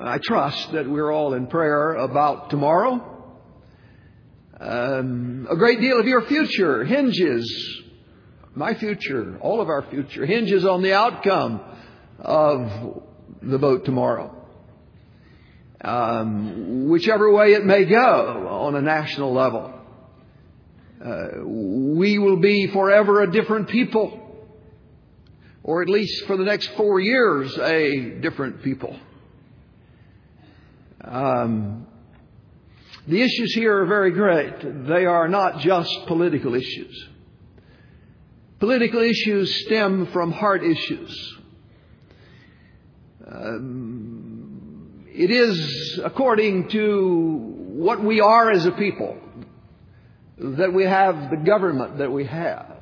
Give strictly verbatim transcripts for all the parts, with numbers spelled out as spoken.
I trust that we're all in prayer about tomorrow. Um, a great deal of your future hinges, my future, all of our future, hinges on the outcome of the vote tomorrow. Um, whichever way it may go on a national level, uh, we will be forever a different people, or at least for the next four years, a different people. Um, the issues here are very great. They are not just political issues. Political issues stem from heart issues. Um, it is according to what we are as a people that we have the government that we have.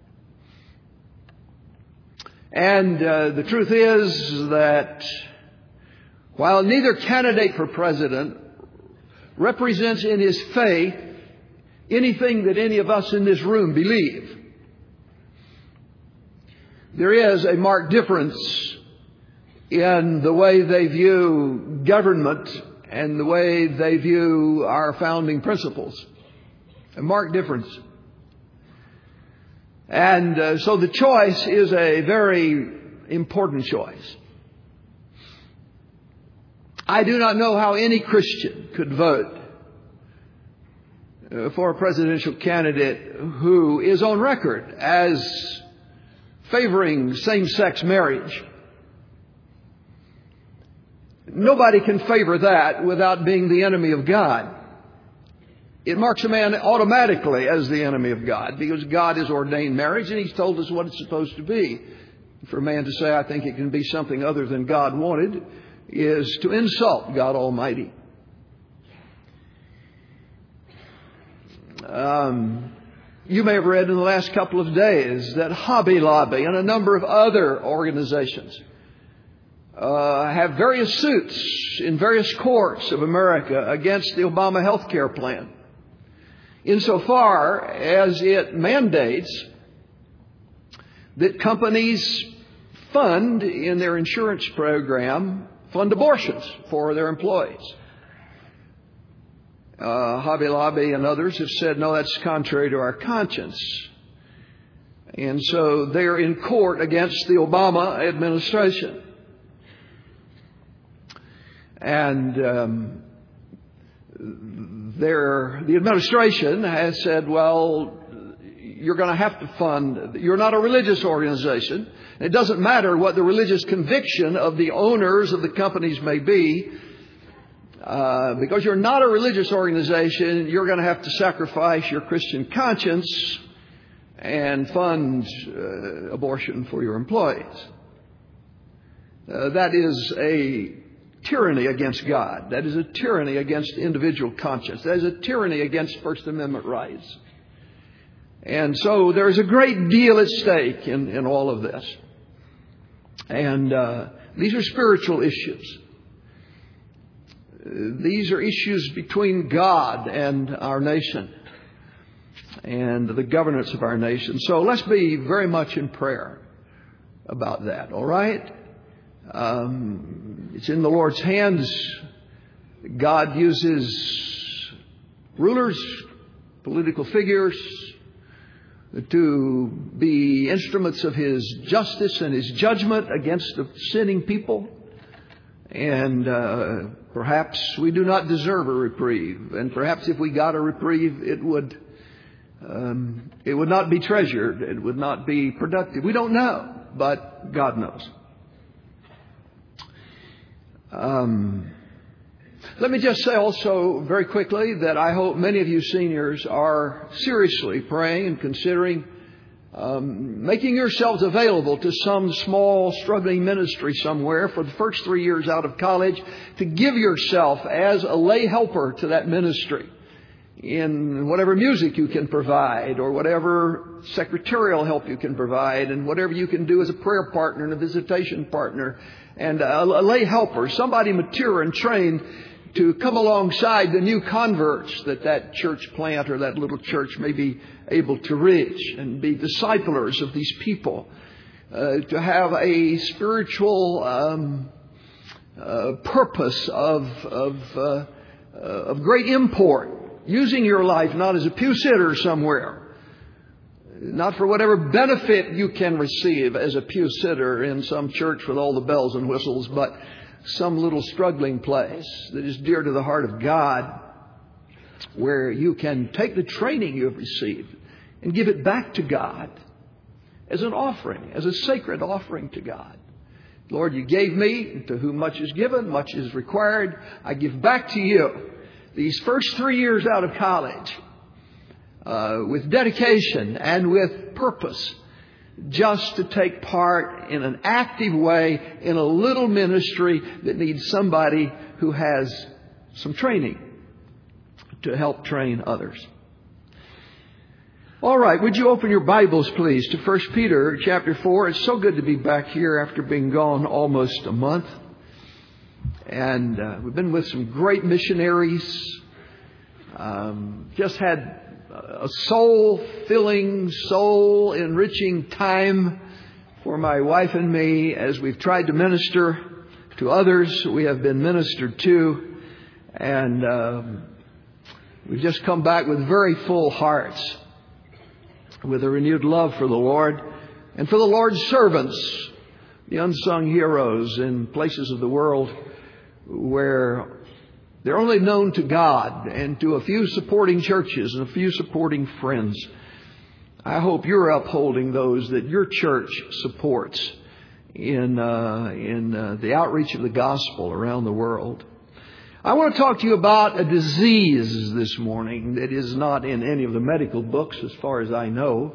And uh, the truth is that while neither candidate for president represents in his faith anything that any of us in this room believe, there is a marked difference in the way they view government and the way they view our founding principles. A marked difference. And uh, so the choice is a very important choice. I do not know how any Christian could vote uh, for a presidential candidate who is on record as favoring same-sex marriage. Nobody can favor that without being the enemy of God. It marks a man automatically as the enemy of God, because God has ordained marriage and He's told us what it's supposed to be. For a man to say, I think it can be something other than God wanted, is to insult God Almighty. Um, you may have read in the last couple of days that Hobby Lobby and a number of other organizations uh, have various suits in various courts of America against the Obama health care plan, insofar as it mandates that companies fund in their insurance program, fund abortions for their employees. Uh, Hobby Lobby and others have said, no, that's contrary to our conscience. And so they're in court against the Obama administration. And um, they're, the administration has said, well, you're going to have to fund, you're not a religious organization. It doesn't matter what the religious conviction of the owners of the companies may be. Uh, because you're not a religious organization, you're going to have to sacrifice your Christian conscience and fund uh, abortion for your employees. Uh, that is a tyranny against God. That is a tyranny against individual conscience. That is a tyranny against First Amendment rights. And so there is a great deal at stake in, in all of this. And uh, these are spiritual issues. These are issues between God and our nation and the governance of our nation. So let's be very much in prayer about that, all right? Um, it's in the Lord's hands. God uses rulers, political figures, to be instruments of His justice and His judgment against the sinning people. And uh, perhaps we do not deserve a reprieve. And perhaps if we got a reprieve, it would um, it would not be treasured. It would not be productive. We don't know, but God knows. Um, let me just say also very quickly that I hope many of you seniors are seriously praying and considering Um, making yourselves available to some small struggling ministry somewhere for the first three years out of college, to give yourself as a lay helper to that ministry in whatever music you can provide, or whatever secretarial help you can provide, and whatever you can do as a prayer partner and a visitation partner, and a, a lay helper, somebody mature and trained to come alongside the new converts that that church plant or that little church may be able to reach, and be disciplers of these people, uh, to have a spiritual um, uh, purpose of, of, uh, uh, of great import. Using your life not as a pew sitter somewhere, not for whatever benefit you can receive as a pew sitter in some church with all the bells and whistles, but some little struggling place that is dear to the heart of God, where you can take the training you have received and give it back to God as an offering, as a sacred offering to God. Lord, you gave me, to whom much is given, much is required. I give back to you these first three years out of college uh, with dedication and with purpose, just to take part in an active way in a little ministry that needs somebody who has some training to help train others. All right, would you open your Bibles, please, to First Peter chapter four. It's so good to be back here after being gone almost a month. And uh, we've been with some great missionaries. Um, just had a soul-filling, soul-enriching time for my wife and me as we've tried to minister to others we have been ministered to. And um, we've just come back with very full hearts, with a renewed love for the Lord and for the Lord's servants, the unsung heroes in places of the world where they're only known to God and to a few supporting churches and a few supporting friends. I hope you're upholding those that your church supports in uh, in uh, the outreach of the gospel around the world. I want to talk to you about a disease this morning that is not in any of the medical books as far as I know.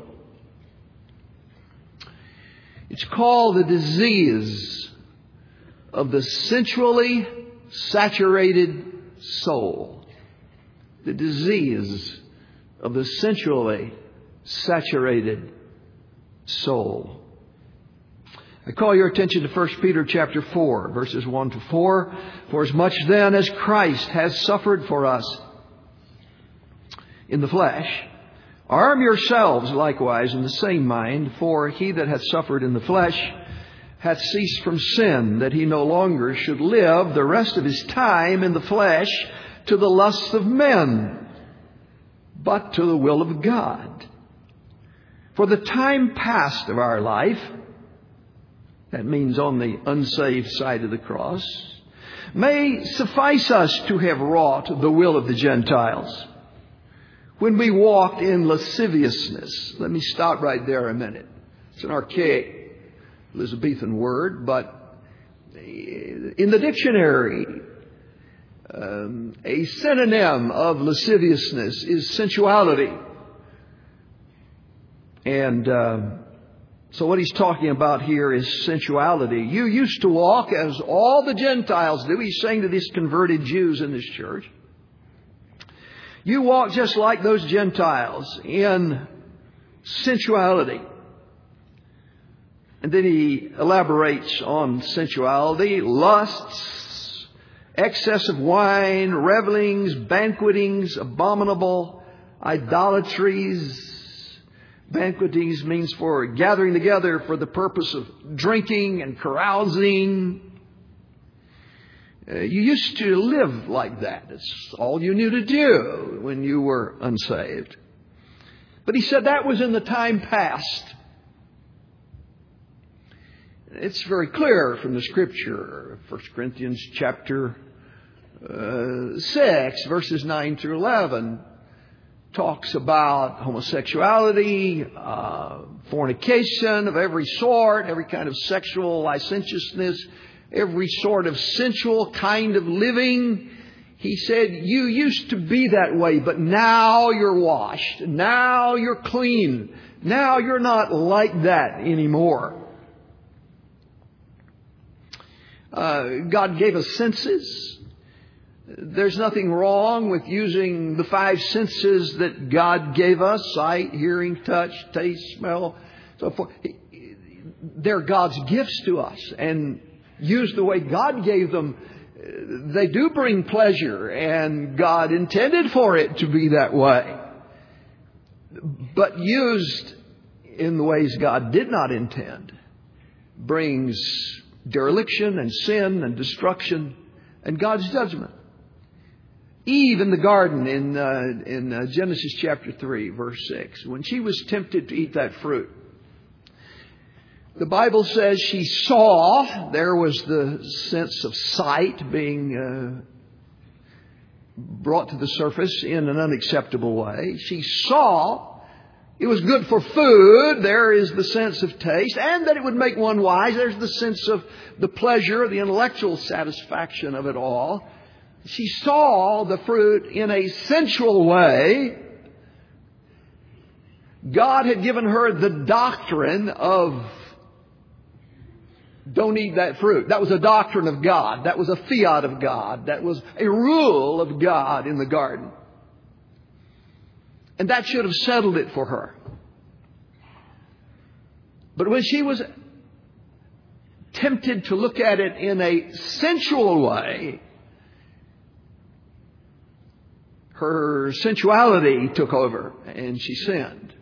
It's called the disease of the sensually saturated soul. The disease of the sensually saturated soul. I call your attention to First Peter chapter four, verses one to four. For as much then as Christ has suffered for us in the flesh, arm yourselves likewise in the same mind, for he that hath suffered in the flesh hath ceased from sin, that he no longer should live the rest of his time in the flesh to the lusts of men, but to the will of God. For the time past of our life, that means on the unsaved side of the cross, may suffice us to have wrought the will of the Gentiles, when we walked in lasciviousness. Let me stop right there a minute. It's an archaic Elizabethan word, but in the dictionary, um, a synonym of lasciviousness is sensuality. And uh, so what he's talking about here is sensuality. You used to walk as all the Gentiles do. He's saying to these converted Jews in this church, you walk just like those Gentiles in sensuality. And then he elaborates on sensuality: lusts, excess of wine, revelings, banquetings, abominable idolatries. Banquetings means for gathering together for the purpose of drinking and carousing. Uh, you used to live like that. It's all you knew to do when you were unsaved. But he said that was in the time past. It's very clear from the Scripture. First Corinthians chapter uh, six, verses nine through eleven, talks about homosexuality, uh, fornication of every sort, every kind of sexual licentiousness, every sort of sensual kind of living. He said, you used to be that way, but now you're washed. Now you're clean. Now you're not like that anymore. Uh, God gave us senses. There's nothing wrong with using the five senses that God gave us: sight, hearing, touch, taste, smell, so forth. They're God's gifts to us, and used the way God gave them, they do bring pleasure, and God intended for it to be that way. But used in the ways God did not intend brings dereliction and sin and destruction and God's judgment. Eve in the garden in uh, in uh, Genesis chapter three, verse six, when she was tempted to eat that fruit, the Bible says she saw, there was the sense of sight being uh, brought to the surface in an unacceptable way. She saw it was good for food. There is the sense of taste, and that it would make one wise. There's the sense of the pleasure, the intellectual satisfaction of it all. She saw the fruit in a sensual way. God had given her the doctrine of don't eat that fruit. That was a doctrine of God. That was a fiat of God. That was a rule of God in the garden. And that should have settled it for her. But when she was tempted to look at it in a sensual way, her sensuality took over and she sinned.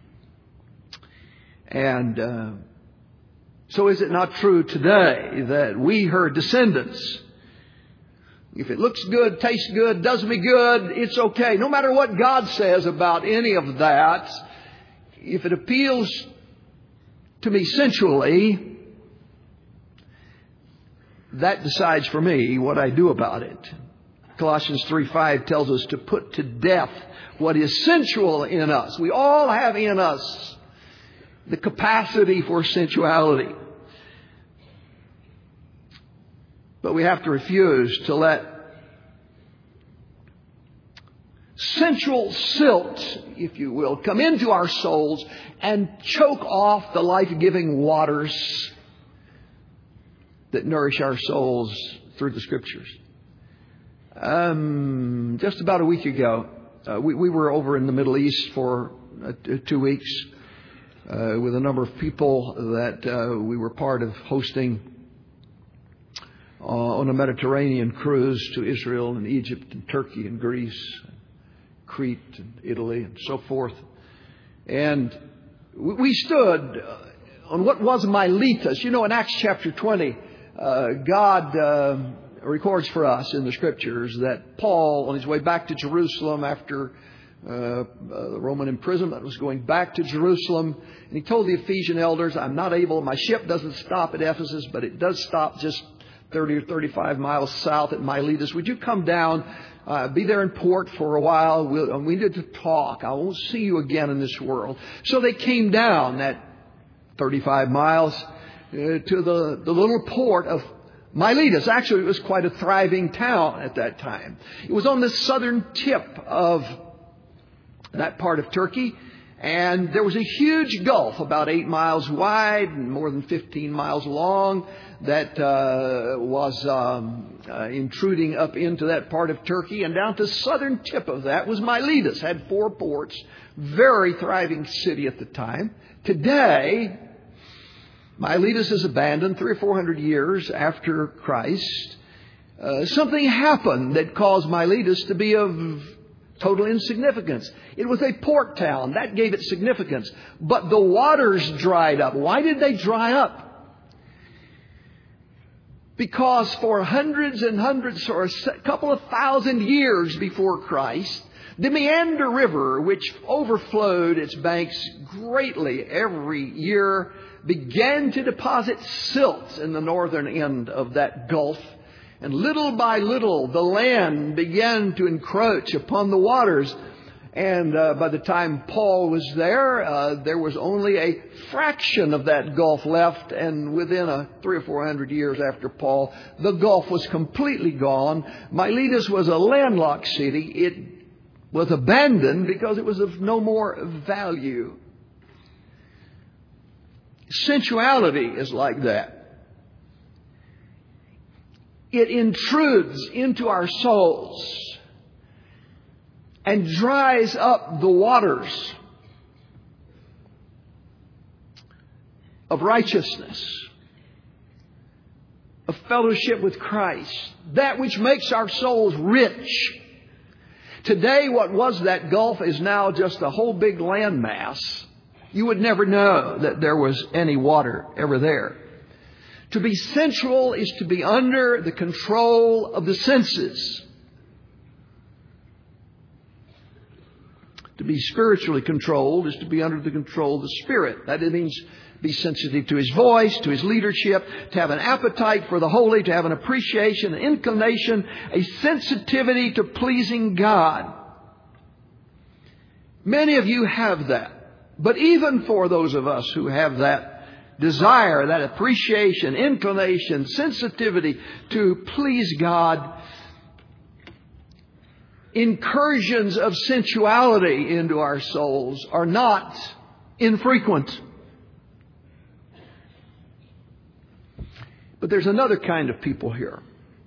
And uh, so is it not true today that we, her descendants, if it looks good, tastes good, does me good, it's okay. No matter what God says about any of that, if it appeals to me sensually, that decides for me what I do about it. Colossians three five tells us to put to death what is sensual in us. We all have in us the capacity for sensuality. But we have to refuse to let sensual silt, if you will, come into our souls and choke off the life-giving waters that nourish our souls through the Scriptures. Um, just about a week ago, uh, we, we were over in the Middle East for uh, two weeks uh, with a number of people that uh, we were part of hosting uh, on a Mediterranean cruise to Israel and Egypt and Turkey and Greece, and Crete and Italy and so forth. And we stood on what was Miletus. You know, in Acts chapter twenty, uh, God uh, records for us in the Scriptures that Paul, on his way back to Jerusalem after uh, uh, the Roman imprisonment, was going back to Jerusalem. And he told the Ephesian elders, I'm not able, my ship doesn't stop at Ephesus, but it does stop just thirty or thirty-five miles south at Miletus. Would you come down, uh, be there in port for a while? We'll, we need to talk. I won't see you again in this world. So they came down that thirty-five miles uh, to the, the little port of Miletus. Actually, it was quite a thriving town at that time. It was on the southern tip of that part of Turkey. And there was a huge gulf about eight miles wide and more than fifteen miles long that uh, was um, uh, intruding up into that part of Turkey. And down to the southern tip of that was Miletus. Had four ports. Very thriving city at the time. Today, Miletus is abandoned three or four hundred years after Christ. Uh, something happened that caused Miletus to be of total insignificance. It was a port town. That gave it significance. But the waters dried up. Why did they dry up? Because for hundreds and hundreds or a couple of thousand years before Christ, the Meander River, which overflowed its banks greatly every year, began to deposit silt in the northern end of that gulf. And little by little, the land began to encroach upon the waters. And uh, by the time Paul was there, uh, there was only a fraction of that gulf left. And within a three or four hundred years after Paul, the gulf was completely gone. Miletus was a landlocked city. It was abandoned because it was of no more value. Sensuality is like that. It intrudes into our souls and dries up the waters of righteousness, of fellowship with Christ, that which makes our souls rich. Today, what was that gulf is now just a whole big landmass. You would never know that there was any water ever there. To be sensual is to be under the control of the senses. To be spiritually controlled is to be under the control of the Spirit. That means be sensitive to His voice, to His leadership, to have an appetite for the holy, to have an appreciation, an inclination, a sensitivity to pleasing God. Many of you have that. But even for those of us who have that desire, that appreciation, inclination, sensitivity to please God, incursions of sensuality into our souls are not infrequent. But there's another kind of people here.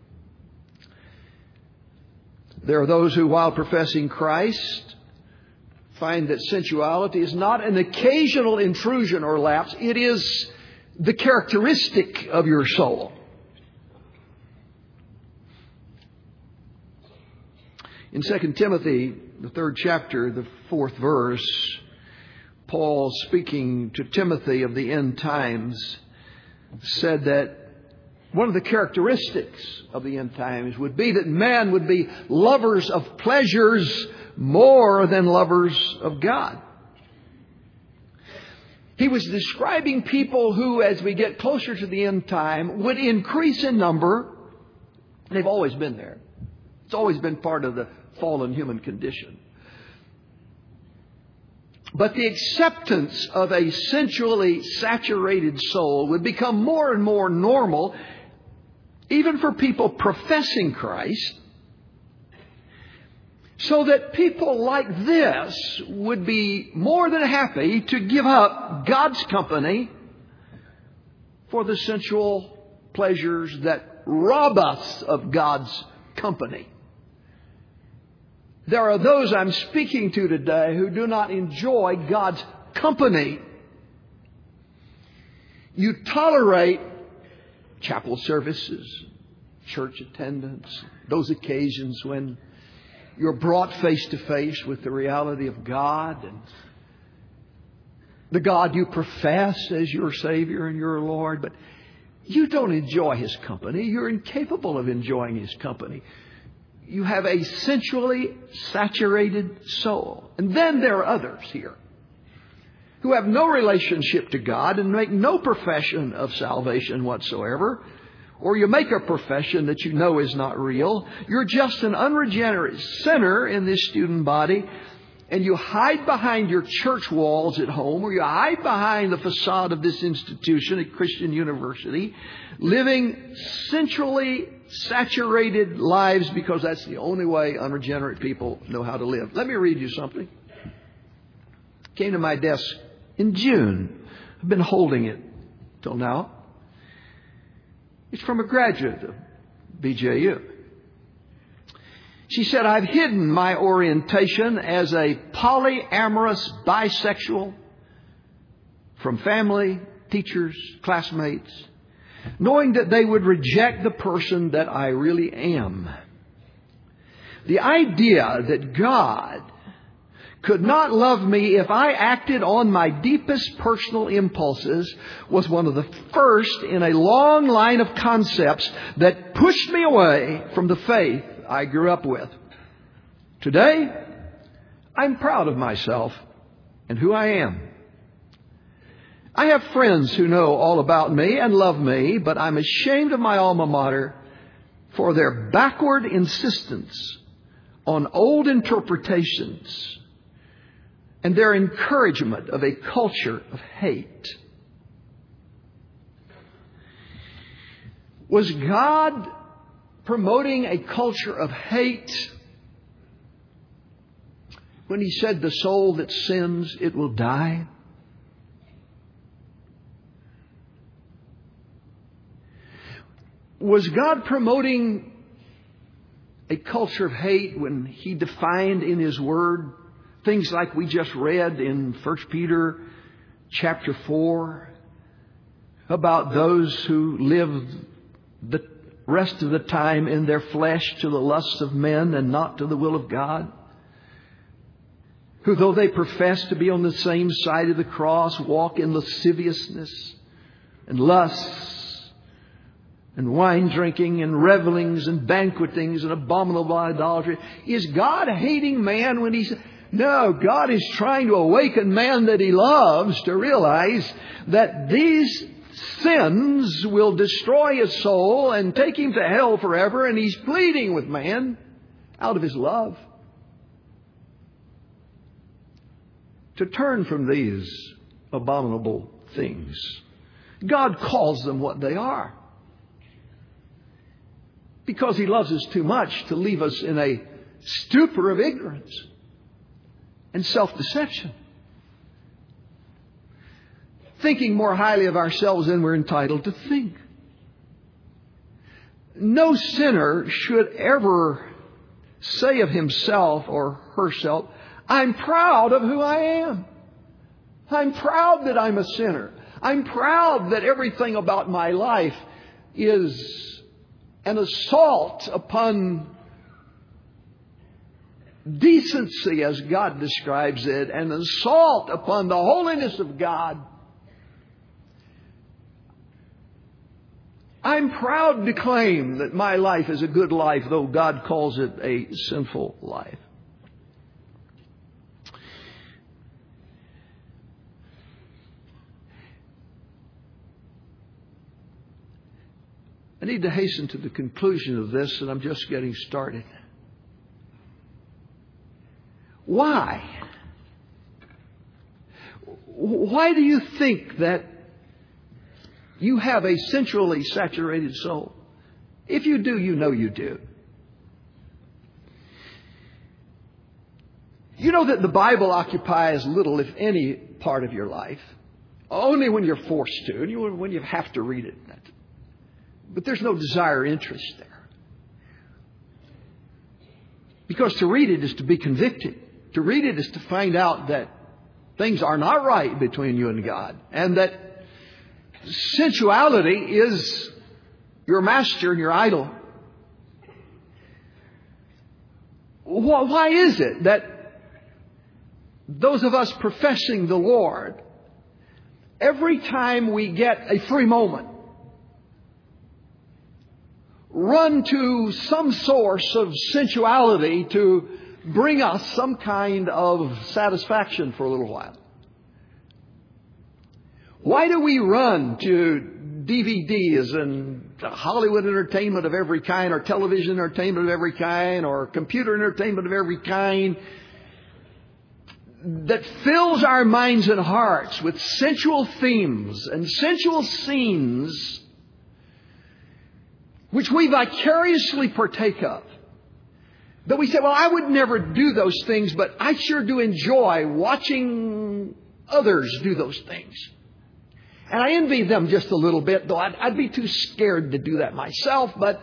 There are those who, while professing Christ, find that sensuality is not an occasional intrusion or lapse. It is the characteristic of your soul. In Second Timothy, the third chapter, the fourth verse, Paul, speaking to Timothy of the end times, said that one of the characteristics of the end times would be that men would be lovers of pleasures more than lovers of God. He was describing people who, as we get closer to the end time, would increase in number. They've always been there. It's always been part of the fallen human condition. But the acceptance of a sensually saturated soul would become more and more normal, even for people professing Christ, so that people like this would be more than happy to give up God's company for the sensual pleasures that rob us of God's company. There are those I'm speaking to today who do not enjoy God's company. You tolerate chapel services, church attendance, those occasions when you're brought face to face with the reality of God and the God you profess as your Savior and your Lord, but you don't enjoy His company. You're incapable of enjoying His company. You have a sensually saturated soul. And then there are others here who have no relationship to God and make no profession of salvation whatsoever. Or you make a profession that you know is not real. You're just an unregenerate sinner in this student body. And you hide behind your church walls at home, or you hide behind the facade of this institution at Christian University, living sensually saturated lives because that's the only way unregenerate people know how to live. Let me read you something. Came to my desk in June. I've been holding it till now. It's from a graduate of B J U. She said, I've hidden my orientation as a polyamorous bisexual from family, teachers, classmates, knowing that they would reject the person that I really am. The idea that God could not love me if I acted on my deepest personal impulses was one of the first in a long line of concepts that pushed me away from the faith I grew up with. Today, I'm proud of myself and who I am. I have friends who know all about me and love me, but I'm ashamed of my alma mater for their backward insistence on old interpretations and their encouragement of a culture of hate. Was God promoting a culture of hate when He said, the soul that sins, it will die? Was God promoting a culture of hate when He defined in His Word things like we just read in First Peter chapter four about those who live the rest of the time in their flesh to the lusts of men and not to the will of God? Who, though they profess to be on the same side of the cross, walk in lasciviousness and lusts and wine drinking and revelings and banquetings and abominable idolatry. Is God hating man when He's... No, God is trying to awaken man that He loves to realize that these sins will destroy his soul and take him to hell forever, and He's pleading with man out of His love to turn from these abominable things. God calls them what they are, because He loves us too much to leave us in a stupor of ignorance and self-deception, thinking more highly of ourselves than we're entitled to think. No sinner should ever say of himself or herself, I'm proud of who I am. I'm proud that I'm a sinner. I'm proud that everything about my life is an assault upon decency, as God describes it, and an assault upon the holiness of God. I'm proud to claim that my life is a good life, though God calls it a sinful life. I need to hasten to the conclusion of this, and I'm just getting started. Why? Why do you think that you have a sensually saturated soul? If you do, you know you do. You know that the Bible occupies little, if any, part of your life. Only when you're forced to, and when you have to read it. But there's no desire or interest there. Because to read it is to be convicted. To read it is to find out that things are not right between you and God. And that sensuality is your master and your idol. Why is it that those of us professing the Lord, every time we get a free moment, run to some source of sensuality to bring us some kind of satisfaction for a little while? Why do we run to D V Ds and Hollywood entertainment of every kind, or television entertainment of every kind, or computer entertainment of every kind, that fills our minds and hearts with sensual themes and sensual scenes which we vicariously partake of? But we say, well, I would never do those things, but I sure do enjoy watching others do those things. And I envy them just a little bit, though I'd, I'd be too scared to do that myself. But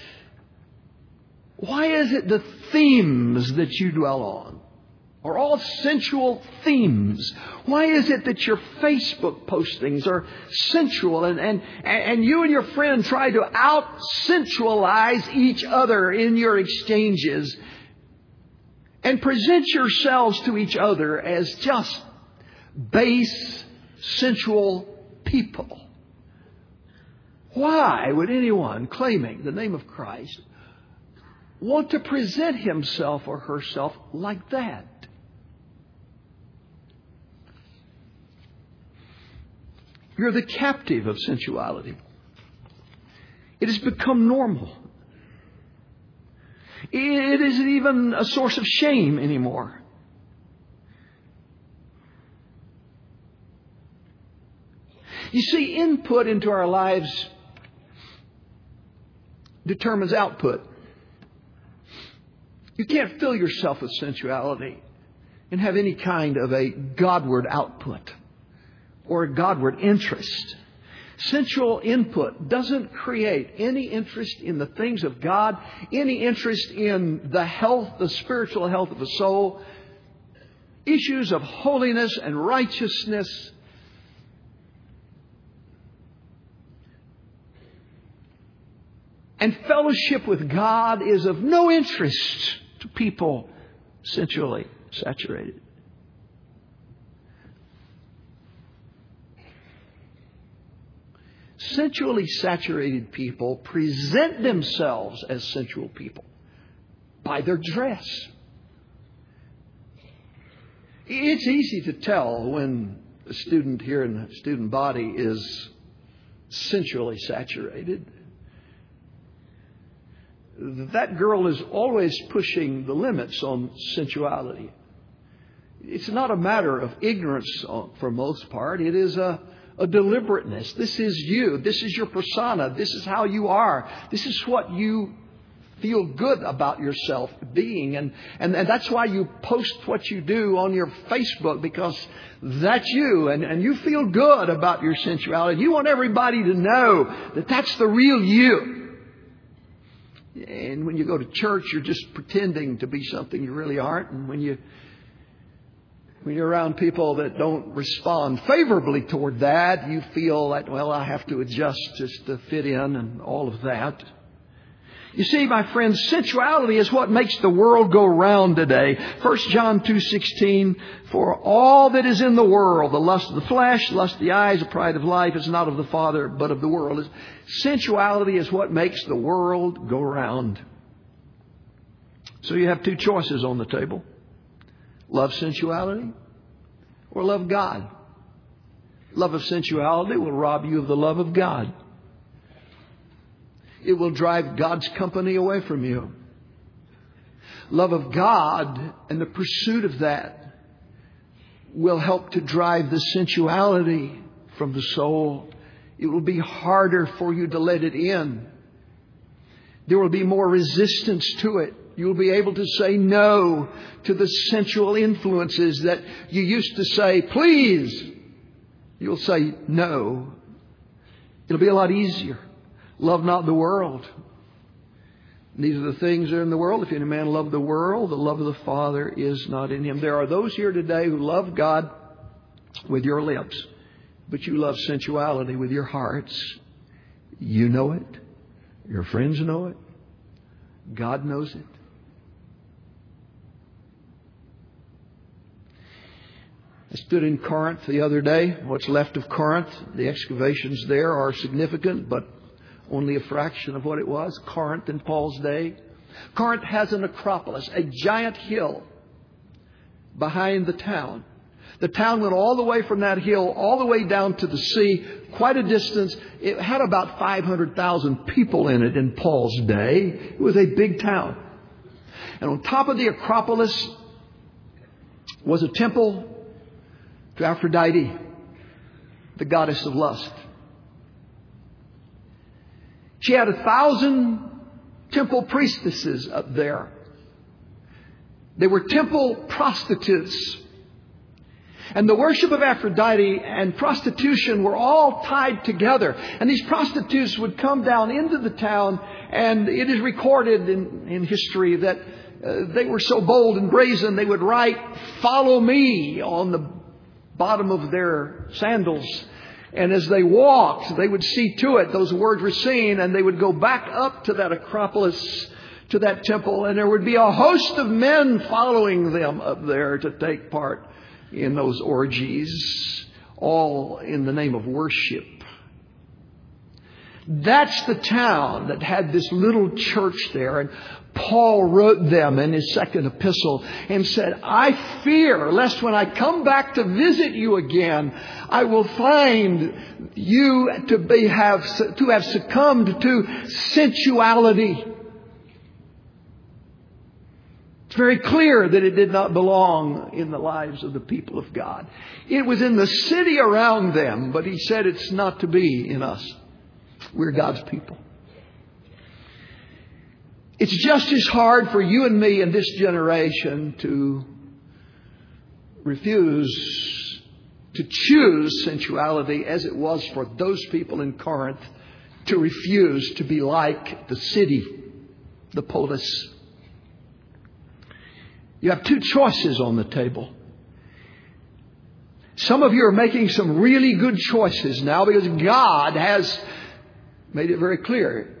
why is it the themes that you dwell on are all sensual themes? Why is it that your Facebook postings are sensual, and, and, and you and your friend try to out-sensualize each other in your exchanges and present yourselves to each other as just base, sensual people? Why would anyone claiming the name of Christ want to present himself or herself like that? You're the captive of sensuality. It has become normal. It isn't even a source of shame anymore. You see, input into our lives determines output. You can't fill yourself with sensuality and have any kind of a Godward output or a Godward interest. Sensual input doesn't create any interest in the things of God, any interest in the health, the spiritual health of the soul, issues of holiness and righteousness. And fellowship with God is of no interest to people sensually saturated. Sensually saturated people present themselves as sensual people by their dress. It's easy to tell when a student here in the student body is sensually saturated. That girl is always pushing the limits on sensuality. It's not a matter of ignorance for most part. It is a, a deliberateness. This is you. This is your persona. This is how you are. This is what you feel good about yourself being. And, and, and that's why you post what you do on your Facebook, because that's you. And, and you feel good about your sensuality. You want everybody to know that that's the real you. And when you go to church, you're just pretending to be something you really aren't. And when you When you're around people that don't respond favorably toward that, you feel that, well, I have to adjust just to fit in and all of that. You see, my friends, sensuality is what makes the world go round today. First John two sixteen, for all that is in the world, the lust of the flesh, the lust of the eyes, the pride of life, is not of the Father, but of the world. Sensuality is what makes the world go round. So you have two choices on the table. Love sensuality or love God. Love of sensuality will rob you of the love of God. It will drive God's company away from you. Love of God and the pursuit of that will help to drive the sensuality from the soul. It will be harder for you to let it in. There will be more resistance to it. You'll be able to say no to the sensual influences that you used to say, please. You'll say no. It'll be a lot easier. Love not the world. These are the things that are in the world. If any man love the world, the love of the Father is not in him. There are those here today who love God with your lips, but you love sensuality with your hearts. You know it. Your friends know it. God knows it. I stood in Corinth the other day. What's left of Corinth, the excavations there are significant, but only a fraction of what it was. Corinth in Paul's day. Corinth has an acropolis, a giant hill behind the town. The town went all the way from that hill all the way down to the sea, quite a distance. It had about five hundred thousand people in it in Paul's day. It was a big town. And on top of the acropolis was a temple to Aphrodite, the goddess of lust. She had a thousand temple priestesses up there. They were temple prostitutes. And the worship of Aphrodite and prostitution were all tied together. And these prostitutes would come down into the town, and it is recorded in, in history that uh, they were so bold and brazen, they would write, "Follow me," on the bottom of their sandals. And as they walked, they would see to it, those words were seen, and they would go back up to that acropolis, to that temple, and there would be a host of men following them up there to take part in those orgies, all in the name of worship. That's the town that had this little church there. And Paul wrote them in his second epistle and said, I fear lest when I come back to visit you again, I will find you to be have to have succumbed to sensuality. It's very clear that it did not belong in the lives of the people of God. It was in the city around them, but he said it's not to be in us. We're God's people. It's just as hard for you and me in this generation to refuse to choose sensuality as it was for those people in Corinth to refuse to be like the city, the polis. You have two choices on the table. Some of you are making some really good choices now because God has made it very clear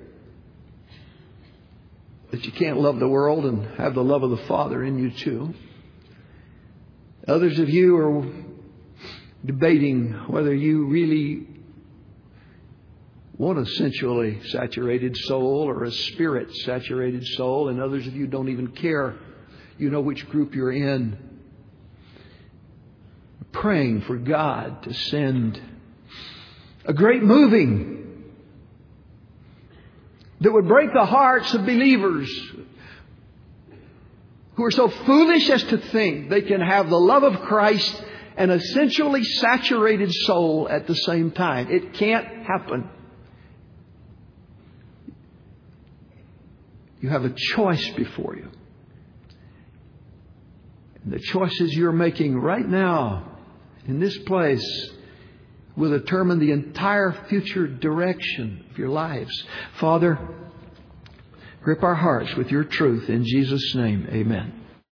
that you can't love the world and have the love of the Father in you too. Others of you are debating whether you really one essentially saturated soul or a spirit saturated soul, and others of you don't even care. You know which group you're in. Praying for God to send a great moving that would break the hearts of believers who are so foolish as to think they can have the love of Christ and essentially saturated soul at the same time. It can't happen. You have a choice before you. And the choices you're making right now in this place will determine the entire future direction of your lives. Father, grip our hearts with your truth in Jesus' name. Amen.